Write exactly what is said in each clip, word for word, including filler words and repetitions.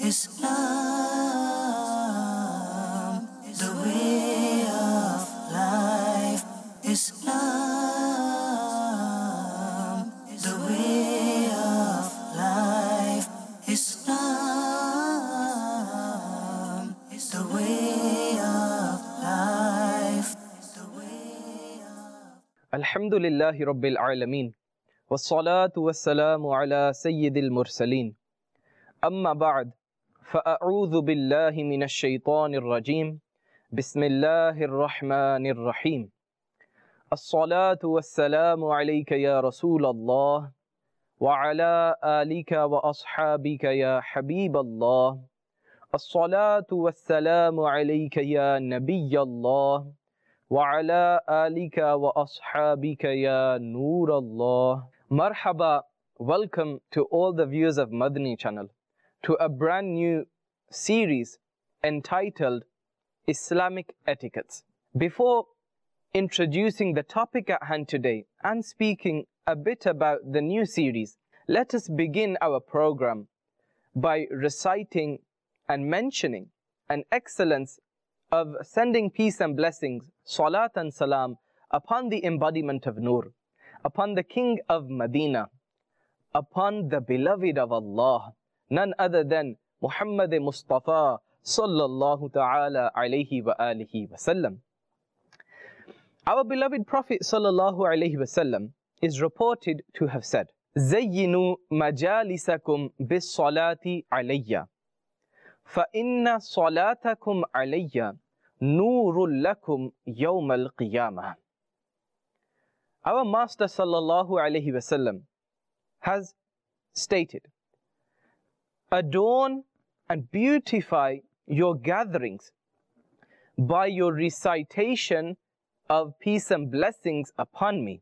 Islam, the way of life. Islam, the way of life. Islam, the way of life. Alhamdulillahi Rabbil Alameen. Wassalatu wassalamu ala Sayyidil Mursaleen. Amma ba'd. فأعوذ بالله من الشيطان الرجيم بسم الله الرحمن الرحيم الصلاة والسلام عليك يا رسول الله وعلى آلك وأصحابك يا حبيب الله الصلاة والسلام عليك يا نبي الله وعلى آلك وأصحابك يا نور الله. Marhaba, welcome to all the viewers of Madani channel to a brand new series entitled Islamic Etiquettes. Before introducing the topic at hand today and speaking a bit about the new series, let us begin our program by reciting and mentioning an excellence of sending peace and blessings, salat and salam, upon the embodiment of Nur, upon the King of Medina, upon the beloved of Allah, none other than Muhammad Mustafa sallallahu ta'ala alayhi wa alihi wa sallam. Our beloved Prophet sallallahu alayhi wa sallam is reported to have said, زَيِّنُوا مَجَالِسَكُمْ بِالصَّلَاةِ عَلَيَّ فَإِنَّ صَلَاتَكُمْ عَلَيَّ نُورٌ لَكُمْ يَوْمَ الْقِيَامَةِ. Our Master sallallahu alayhi wa sallam has stated, adorn and beautify your gatherings by your recitation of peace and blessings upon me.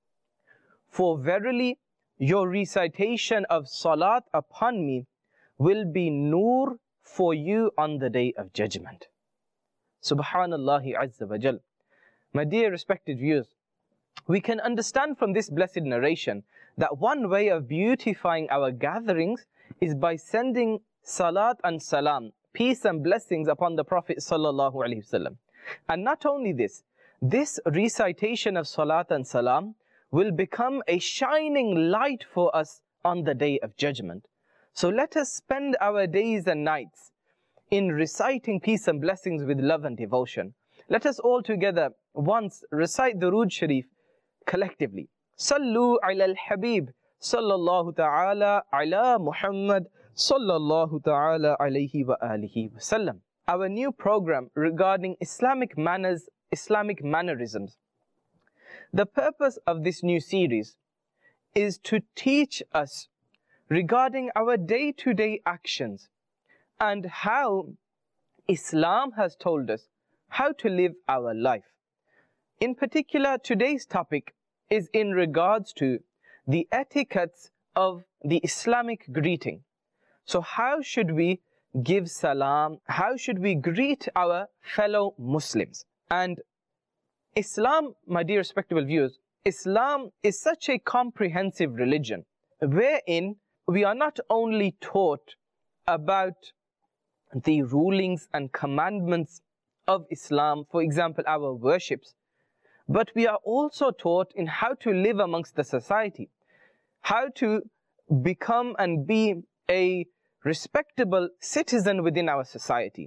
For verily your recitation of salat upon me will be nur for you on the day of judgment. Subhanallahi Azza wa Jal. My dear respected viewers, we can understand from this blessed narration that one way of beautifying our gatherings is by sending salat and salam, peace and blessings upon the Prophet sallallahu alaihi wasallam. And not only this, this recitation of salat and salam will become a shining light for us on the day of judgment. So let us spend our days and nights in reciting peace and blessings with love and devotion. Let us all together once recite the Durood Sharif collectively. Sallu ala al-Habib sallallahu ta'ala ala Muhammad sallallahu ta'ala alayhi wa alihi wa sallam. Our new program regarding Islamic manners, Islamic mannerisms. The purpose of this new series is to teach us regarding our day-to-day actions and how Islam has told us how to live our life. In particular, today's topic is in regards to the etiquettes of the Islamic greeting. So how should we give salam? How should we greet our fellow Muslims? And Islam, my dear respectable viewers, Islam is such a comprehensive religion wherein we are not only taught about the rulings and commandments of Islam, for example, our worships, but we are also taught in how to live amongst the society, how to become and be a respectable citizen within our society.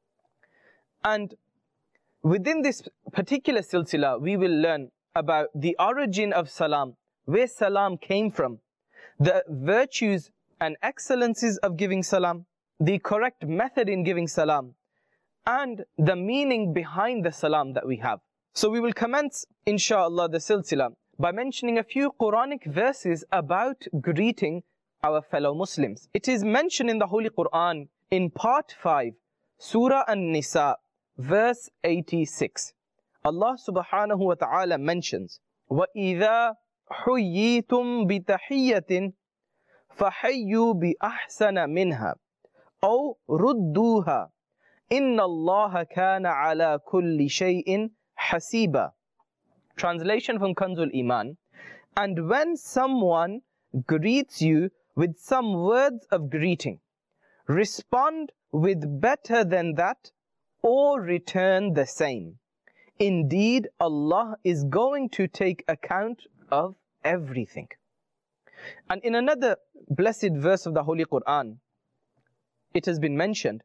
And within this particular silsila, we will learn about the origin of salam, where salam came from, the virtues and excellencies of giving salam, the correct method in giving salam, and the meaning behind the salam that we have. So we will commence, inshallah, the silsila by mentioning a few Quranic verses about greeting our fellow Muslims. It is mentioned in the Holy Quran in part five, Surah An-Nisa, verse eighty-six. Allah subhanahu wa ta'ala mentions, وَإِذَا حُيِّيتُمْ بِتَحِيَّةٍ فَحَيُّوا بِأَحْسَنَ مِنْهَا أَوْ رُدُّوهَا إِنَّ اللَّهَ كَانَ عَلَى كُلِّ شَيْءٍ حَسِيبًا. Translation from Kanzul Iman. And when someone greets you with some words of greeting, respond with better than that, or return the same. Indeed, Allah is going to take account of everything. And in another blessed verse of the Holy Quran, it has been mentioned,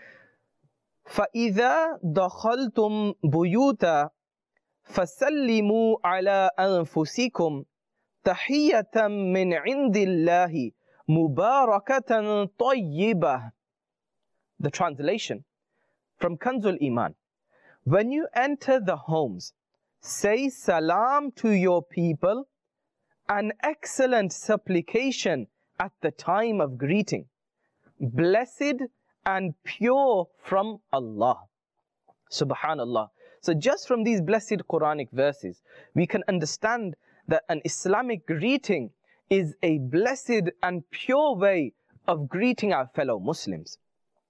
فَإِذَا دَخَلْتُمْ بُيُوتًا فَسَلِّمُوا عَلَىٰ أَنفُسِكُمْ تَحِيَّةً مِّنْ عِنْدِ اللَّهِ مُبَارَكَةً طَيِّبَةً. The translation from Kanzul Iman. When you enter the homes, say salam to your people, an excellent supplication at the time of greeting, blessed and pure from Allah. Subhanallah. So just from these blessed Quranic verses, we can understand that an Islamic greeting is a blessed and pure way of greeting our fellow Muslims.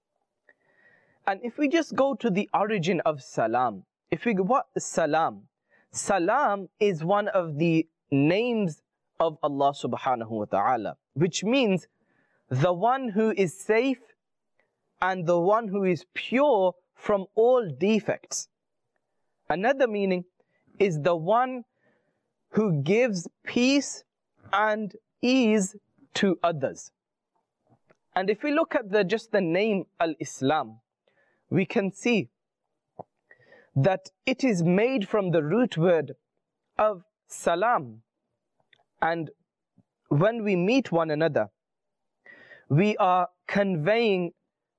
And if we just go to the origin of salam, if we what salam? Salam is one of the names of Allah subhanahu wa ta'ala, which means the one who is safe and the one who is pure from all defects. Another meaning is the one who gives peace and ease to others. And if we look at the just the name Al-Islam, we can see that it is made from the root word of salam. And when we meet one another, we are conveying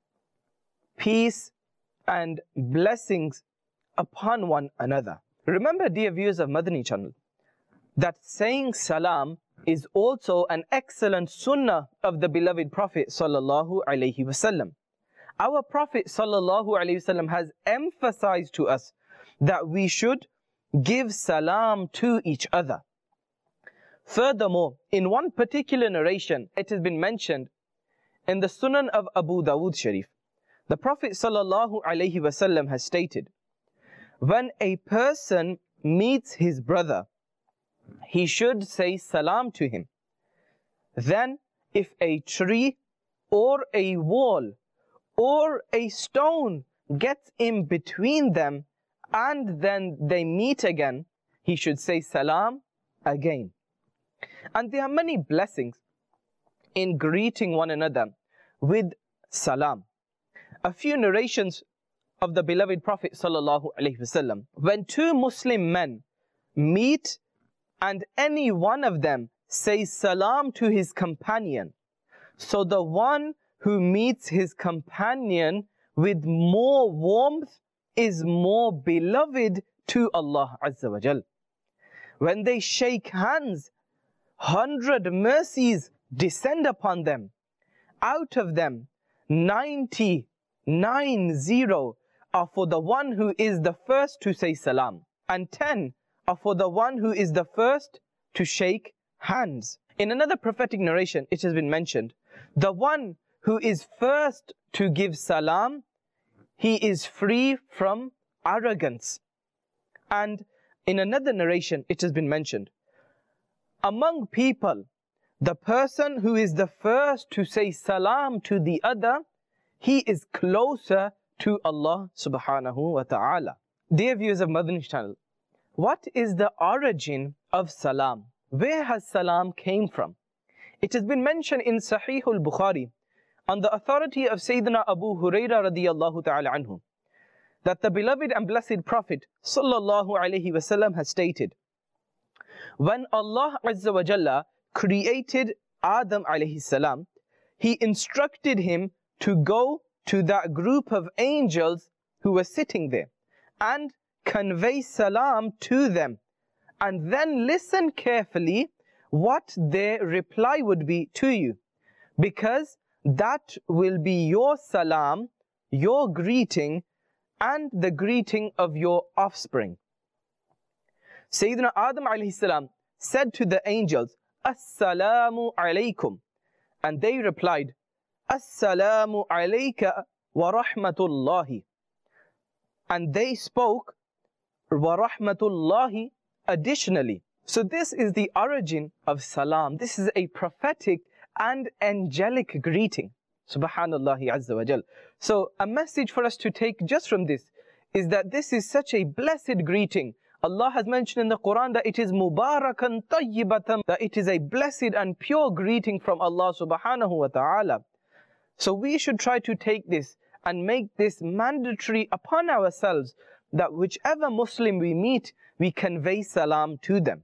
peace and blessings upon one another. Remember, dear viewers of Madani channel, that saying salam is also an excellent sunnah of the beloved Prophet sallallahu alaihi wasallam. Our Prophet sallallahu alaihi wasallam has emphasized to us that we should give salam to each other. Furthermore, in one particular narration, it has been mentioned in the Sunan of Abu Dawud Sharif, the Prophet sallallahu alaihi wasallam has stated, when a person meets his brother, he should say salam to him. Then, if a tree or a wall or a stone gets in between them and then they meet again, he should say salam again. And there are many blessings in greeting one another with salam. A few narrations of the beloved Prophet sallallahu alaihi wasallam, when two Muslim men meet and any one of them says salam to his companion, so the one who meets his companion with more warmth is more beloved to Allah Azza wa Jal. When they shake hands, hundred mercies descend upon them. Out of them, ninety, nine zero are for the one who is the first to say salam, and ten are for the one who is the first to shake hands. In another prophetic narration, it has been mentioned, the one who is first to give salam, he is free from arrogance. And in another narration, it has been mentioned, among people, the person who is the first to say salam to the other, he is closer to Allah subhanahu wa ta'ala. Dear viewers of Madani channel, what is the origin of salam? Where has salam came from? It has been mentioned in Sahih al-Bukhari on the authority of Sayyidina Abu Hurairah radiyallahu ta'ala anhu, that the beloved and blessed Prophet sallallahu alaihi wasallam has stated, when Allah Azza wa Jalla created Adam alayhi salam, he instructed him to go to that group of angels who were sitting there and convey salam to them, and then listen carefully what their reply would be to you, because that will be your salam, your greeting, and the greeting of your offspring. Sayyidina Adam alayhi salam said to the angels, Assalamu alaykum, and they replied, Assalamu alayka wa rahmatullahi, and they spoke wa rahmatullahi additionally. So this is the origin of salam. This is a prophetic and angelic greeting. Subhanallah Azza wa Jal. So a message for us to take just from this is that this is such a blessed greeting. Allah has mentioned in the Quran that it is mubarakan tayyibatan, that it is a blessed and pure greeting from Allah subhanahu wa ta'ala. So we should try to take this and make this mandatory upon ourselves, that whichever Muslim we meet, we convey salam to them.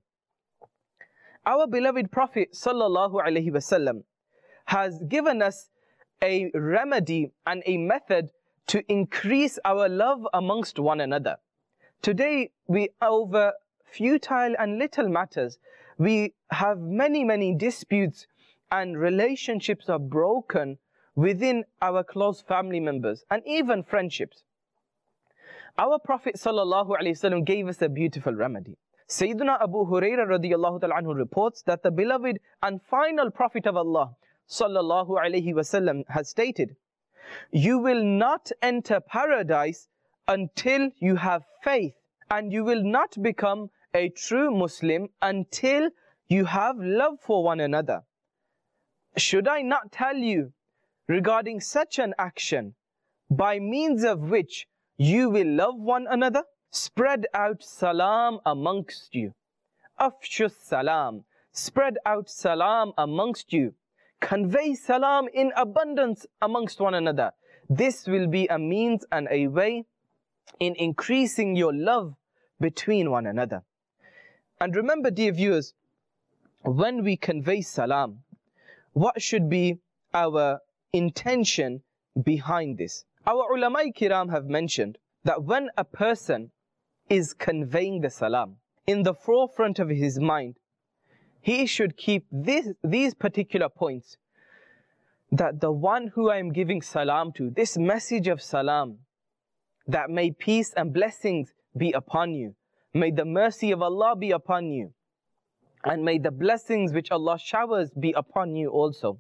Our beloved Prophet sallallahu alaihi wasallam has given us a remedy and a method to increase our love amongst one another. Today, we over futile and little matters, we have many, many disputes and relationships are broken within our close family members and even friendships. Our Prophet sallallahu alaihi wasallam gave us a beautiful remedy. Sayyidina Abu Hurairah radiyallahu ta'ala anhu reports that the beloved and final Prophet of Allah sallallahu alaihi wasallam has stated, "You will not enter paradise until you have faith, and you will not become a true Muslim until you have love for one another. Should I not tell you regarding such an action, by means of which you will love one another? Spread out salam amongst you. Afshu salam. Spread out salam amongst you. Convey salam in abundance amongst one another. This will be a means and a way in increasing your love between one another." And remember, dear viewers, when we convey salam, what should be our intention behind this? Our ulama kiram have mentioned that when a person is conveying the salam, in the forefront of his mind, he should keep this, these particular points. That the one who I am giving salam to, this message of salam, that may peace and blessings be upon you, may the mercy of Allah be upon you, and may the blessings which Allah showers be upon you also.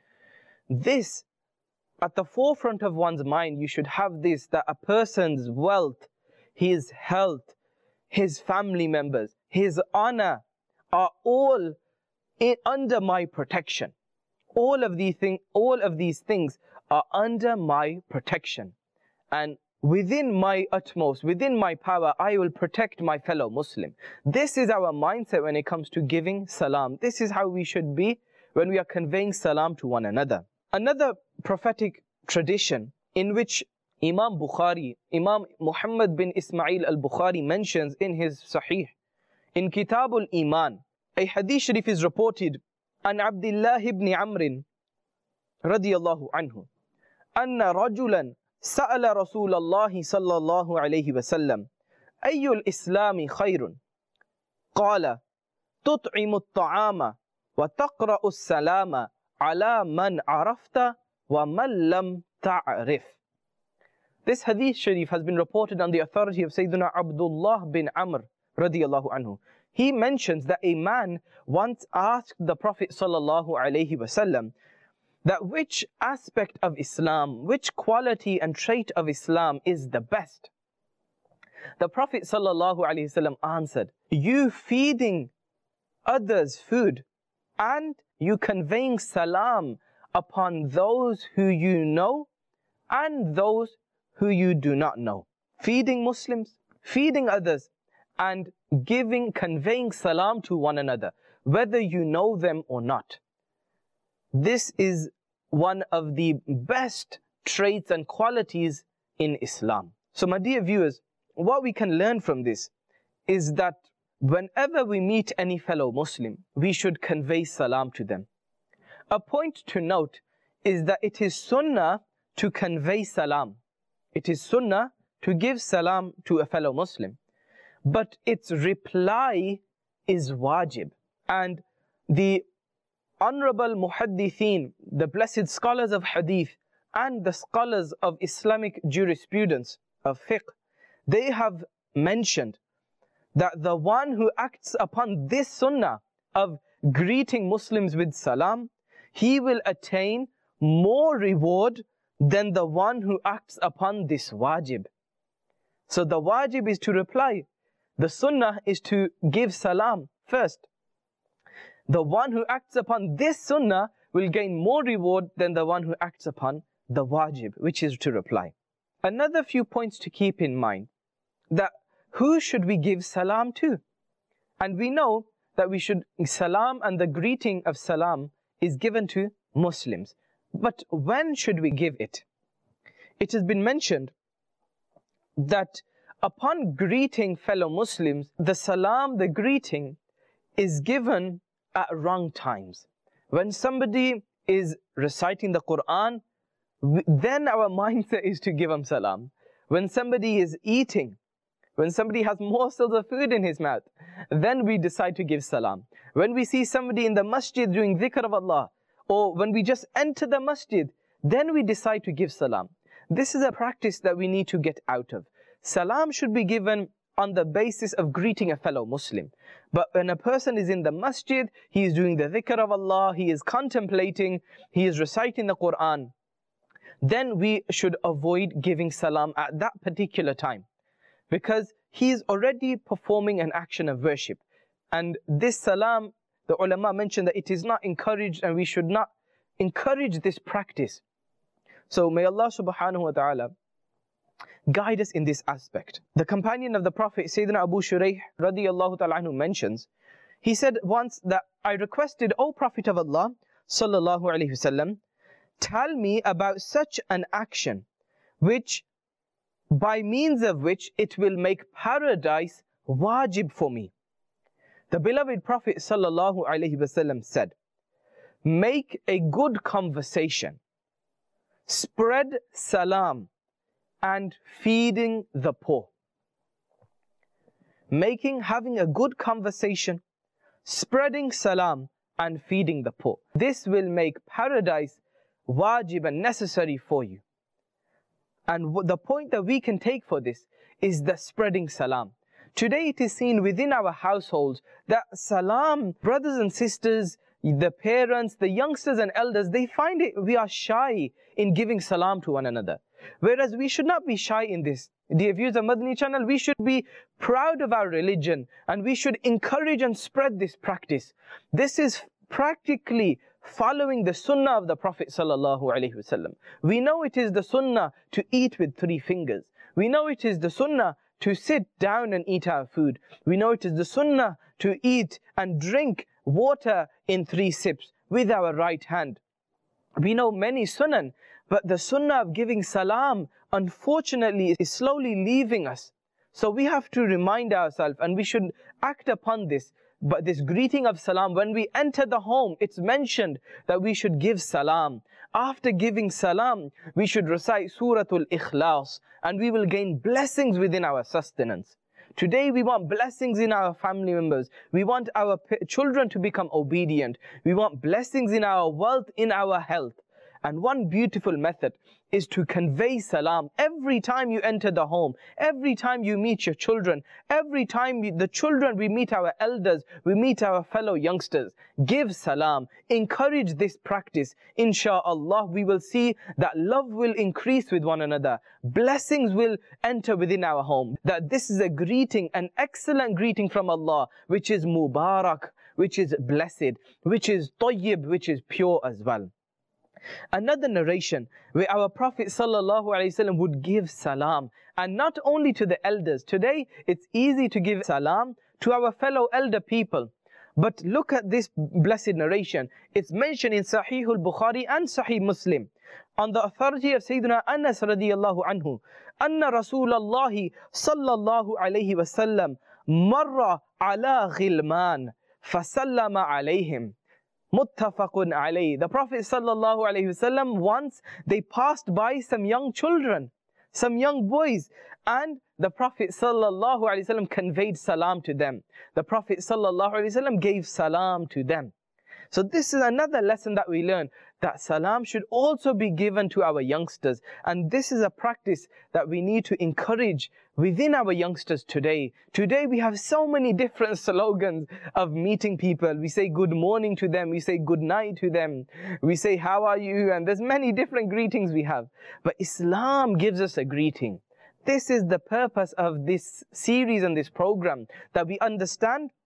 This, at the forefront of one's mind, you should have this, that a person's wealth, his health, his family members, his honor are all in, under my protection. All of these things, all of these things are under my protection, and within my utmost, within my power, I will protect my fellow Muslim. This is our mindset when it comes to giving salam. This is how we should be when we are conveying salam to one another. Another prophetic tradition in which Imam Bukhari, Imam Muhammad bin Ismail al-Bukhari mentions in his Sahih, in Kitab al-Iman, a hadith sharif is reported an Abdullah ibn Amr radiyallahu anhu, anna rajulan sa'ala Rasulullah sallallahu alayhi wa sallam, ayyul islami khayrun? Qala, tut'imu at-ta'ama wa taqra'u as-salama ala man arafta wa man lam ta'rif. This hadith sharif has been reported on the authority of Sayyidina Abdullah bin Amr radiyallahu anhu. He mentions that a man once asked the Prophet sallallahu alaihi wasallam that which aspect of Islam, which quality and trait of Islam is the best. The Prophet sallallahu alaihi wasallam answered, you feeding others food and you conveying salam upon those who you know and those who you do not know. Feeding Muslims, feeding others, and giving, conveying salam to one another, whether you know them or not. This is one of the best traits and qualities in Islam. So my dear viewers, what we can learn from this is that whenever we meet any fellow Muslim, we should convey salam to them. A point to note is that it is sunnah to convey salam. It is sunnah to give salam to a fellow Muslim, but its reply is wajib. And the honorable muhaddithin, the blessed scholars of hadith and the scholars of Islamic jurisprudence, of fiqh, they have mentioned that the one who acts upon this sunnah of greeting Muslims with salam, he will attain more reward than the one who acts upon this wajib. So the wajib is to reply. The sunnah is to give salam first. The one who acts upon this sunnah will gain more reward than the one who acts upon the wajib, which is to reply. Another few points to keep in mind, that who should we give salam to? And we know that we should, salam and the greeting of salam is given to Muslims. But when should we give it? It has been mentioned that upon greeting fellow Muslims, the salam, the greeting, is given at wrong times. When somebody is reciting the Quran, then our mindset is to give him salam. When somebody is eating, when somebody has morsels of food in his mouth, then we decide to give salam. When we see somebody in the masjid doing dhikr of Allah, or when we just enter the masjid, then we decide to give salam. This is a practice that we need to get out of. Salam should be given on the basis of greeting a fellow Muslim. But when a person is in the masjid, he is doing the dhikr of Allah, he is contemplating, he is reciting the Quran, then we should avoid giving salam at that particular time, because he is already performing an action of worship. And this salam, the ulama mentioned that it is not encouraged, and we should not encourage this practice. So may Allah subhanahu wa ta'ala guide us in this aspect. The companion of the Prophet, Sayyidina Abu Shuraih radiyallahu ta'ala anhu, mentions, he said once that I requested, O Prophet of Allah sallallahu alayhi wasallam, tell me about such an action which, by means of which it will make paradise wajib for me. The beloved Prophet sallallahu alayhi wasallam said, make a good conversation, spread salam, and feeding the poor. Making, having a good conversation, spreading salam, and feeding the poor. This will make paradise wajib and necessary for you. And the point that we can take for this is the spreading salam. Today it is seen within our households that salam, brothers and sisters, the parents, the youngsters and elders, they find it, we are shy in giving salam to one another. Whereas we should not be shy in this. Dear viewers of Madani channel, we should be proud of our religion, and we should encourage and spread this practice. This is practically following the sunnah of the Prophet sallallahu alaihi wasallam. We know it is the sunnah to eat with three fingers. We know it is the sunnah to sit down and eat our food. We know it is the sunnah to eat and drink water in three sips with our right hand. We know many sunan, but the sunnah of giving salam, unfortunately, is slowly leaving us. So we have to remind ourselves, and we should act upon this. But this greeting of salam, when we enter the home, it's mentioned that we should give salam. After giving salam, we should recite Suratul Ikhlas, and we will gain blessings within our sustenance. Today we want blessings in our family members. We want our children to become obedient. We want blessings in our wealth, in our health. And one beautiful method is to convey salam every time you enter the home, every time you meet your children, every time you, the children, we meet our elders, we meet our fellow youngsters. Give salam, encourage this practice. Insha'Allah, we will see that love will increase with one another. Blessings will enter within our home. That this is a greeting, an excellent greeting from Allah, which is Mubarak, which is blessed, which is Tayyib, which is pure as well. Another narration where our Prophet sallallahu alaihi wasallam would give salam, and not only to the elders. Today it's easy to give salam to our fellow elder people, but look at this blessed narration. It's mentioned in Sahih al-Bukhari and Sahih Muslim on the authority of Sayyidina Anas radiyallahu anhu, anna Rasulallahi sallallahu alaihi wasallam marra ala ghilman fasallama alayhim. Muttafaqun alayhi. The Prophet sallallahu alayhi wasallam, once they passed by some young children, some young boys, and the Prophet sallallahu alayhi wasallam conveyed salam to them. The Prophet sallallahu alayhi wasallam gave salam to them. So this is another lesson that we learn, that salam should also be given to our youngsters. And this is a practice that we need to encourage within our youngsters today. Today we have so many different slogans of meeting people. We say good morning to them, we say good night to them, we say how are you, and there's many different greetings we have. But Islam gives us a greeting. This is the purpose of this series and this program, that we understand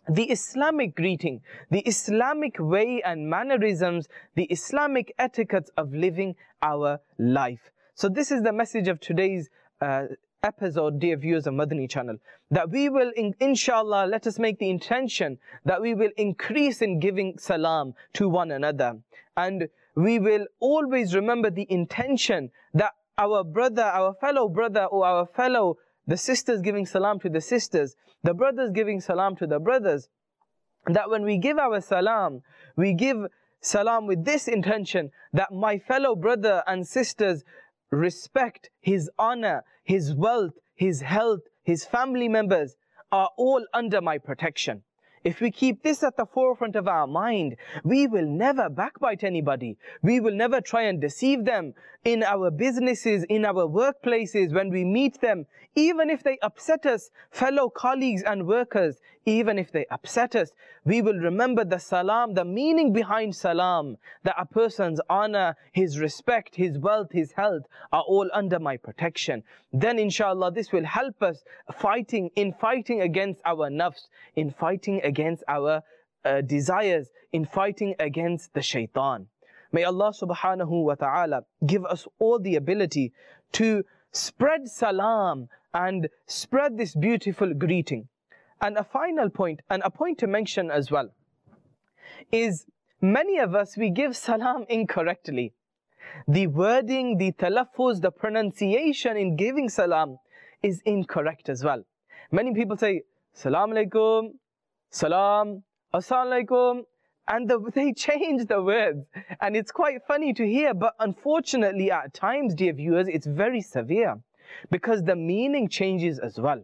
the Islamic greeting, the Islamic way and mannerisms, the Islamic etiquettes of living our life. So this is the message of today's uh, episode, dear viewers of Madani channel, that we will, in, inshallah, let us make the intention that we will increase in giving salam to one another. And we will always remember the intention that our brother, our fellow brother, or our fellow, the sisters giving salam to the sisters, the brothers giving salam to the brothers, that when we give our salam, we give salam with this intention, that my fellow brother and sisters respect his honor, his wealth, his health, his family members are all under my protection. If we keep this at the forefront of our mind, we will never backbite anybody. We will never try and deceive them in our businesses, in our workplaces, when we meet them. Even if they upset us, fellow colleagues and workers, even if they upset us, we will remember the salam, the meaning behind salam, that a person's honor, his respect, his wealth, his health are all under my protection. Then inshallah this will help us fighting, in fighting against our nafs, in fighting against our uh, desires, in fighting against the shaitan. May Allah subhanahu wa ta'ala give us all the ability to spread salam and spread this beautiful greeting. And a final point, and a point to mention as well, is many of us, we give salam incorrectly. The wording, the talaffuz, the pronunciation in giving salam is incorrect as well. Many people say, Salam alaikum, salam, assalamu alaikum, and the, they change the words. And it's quite funny to hear, but unfortunately at times, dear viewers, it's very severe, because the meaning changes as well.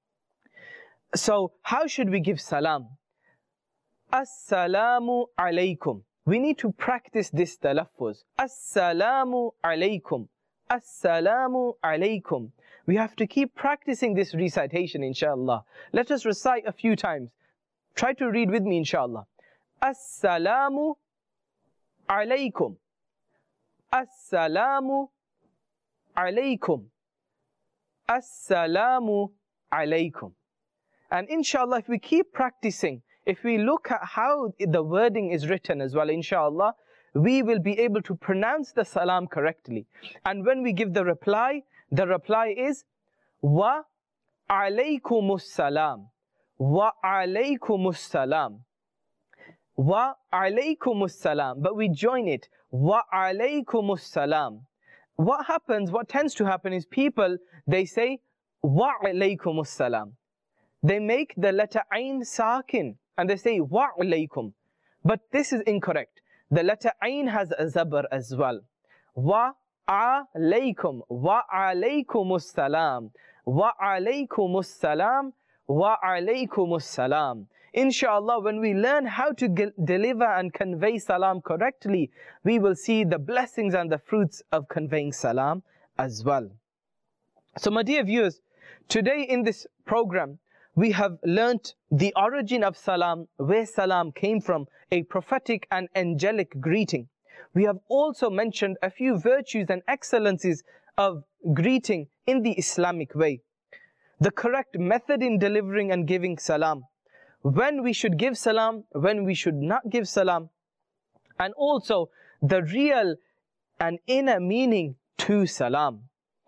So how should we give salam? Assalamu alaikum. We need to practice this talaffuz. Assalamu alaikum. Assalamu alaikum. We have to keep practicing this recitation, inshallah. Let us recite a few times. Try to read with me, inshallah. Assalamu alaikum. Assalamu alaikum. Assalamu alaikum. And inshallah, if we keep practicing, if we look at how the wording is written as well, inshallah, we will be able to pronounce the salam correctly. And when we give the reply, the reply is wa alaykumus salam. Wa alaykumus salam. Wa alaykumus salam. But we join it. Wa alaykumus salam. What happens, what tends to happen is people, they say wa alaykumus salam. They make the letter ayn sakin and they say wa alaykum. But this is incorrect. The letter ayn has a zabar as well. Wa alaykum. Wa alaykumus salam. Wa alaykumus salam. Wa alaykumus salam. Inshallah, when we learn how to deliver and convey salam correctly, we will see the blessings and the fruits of conveying salam as well. So my dear viewers, today in this program, we have learnt the origin of salam, where salam came from, a prophetic and angelic greeting. We have also mentioned a few virtues and excellencies of greeting in the Islamic way, the correct method in delivering and giving salam, when we should give salam, when we should not give salam, and also the real and inner meaning to salam.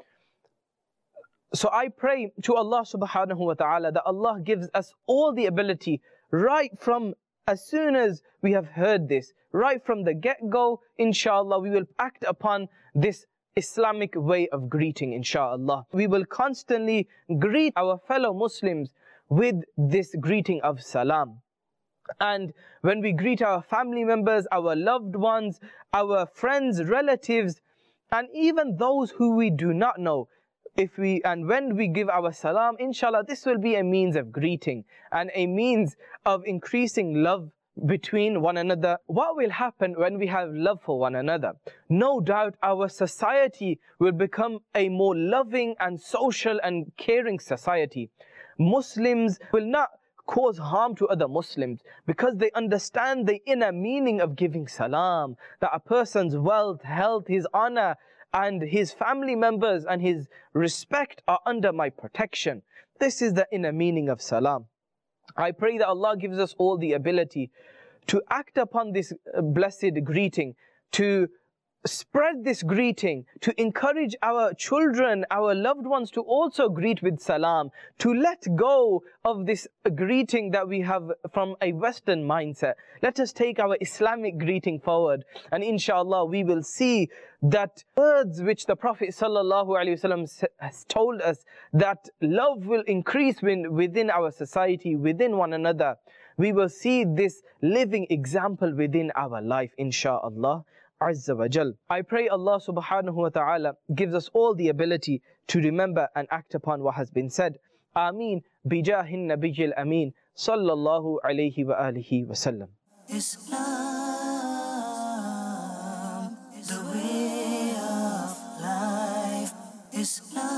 So I pray to Allah subhanahu wa ta'ala that Allah gives us all the ability right from as soon as we have heard this, right from the get-go, inshallah, we will act upon this Islamic way of greeting, inshallah. We will constantly greet our fellow Muslims with this greeting of salam. And when we greet our family members, our loved ones, our friends, relatives, and even those who we do not know, if we and when we give our salam, inshallah, this will be a means of greeting and a means of increasing love between one another. What will happen when we have love for one another? No doubt our society will become a more loving and social and caring society. Muslims will not cause harm to other Muslims because they understand the inner meaning of giving salam, that a person's wealth, health, his honor, and his family members and his respect are under my protection. This is the inner meaning of salam. I pray that Allah gives us all the ability to act upon this blessed greeting, to spread this greeting, to encourage our children, our loved ones to also greet with salam, to let go of this greeting that we have from a Western mindset. Let us take our Islamic greeting forward, and inshallah we will see that words which the Prophet sallallahu alaihi wasallam has told us, that love will increase within our society, within one another. We will see this living example within our life, inshallah Azza wa Jal. I pray Allah subhanahu wa ta'ala gives us all the ability to remember and act upon what has been said. Ameen. Bijahin Nabiyil Ameen. Sallallahu alayhi wa alihi wa sallam. Islam, the way of life. Islam.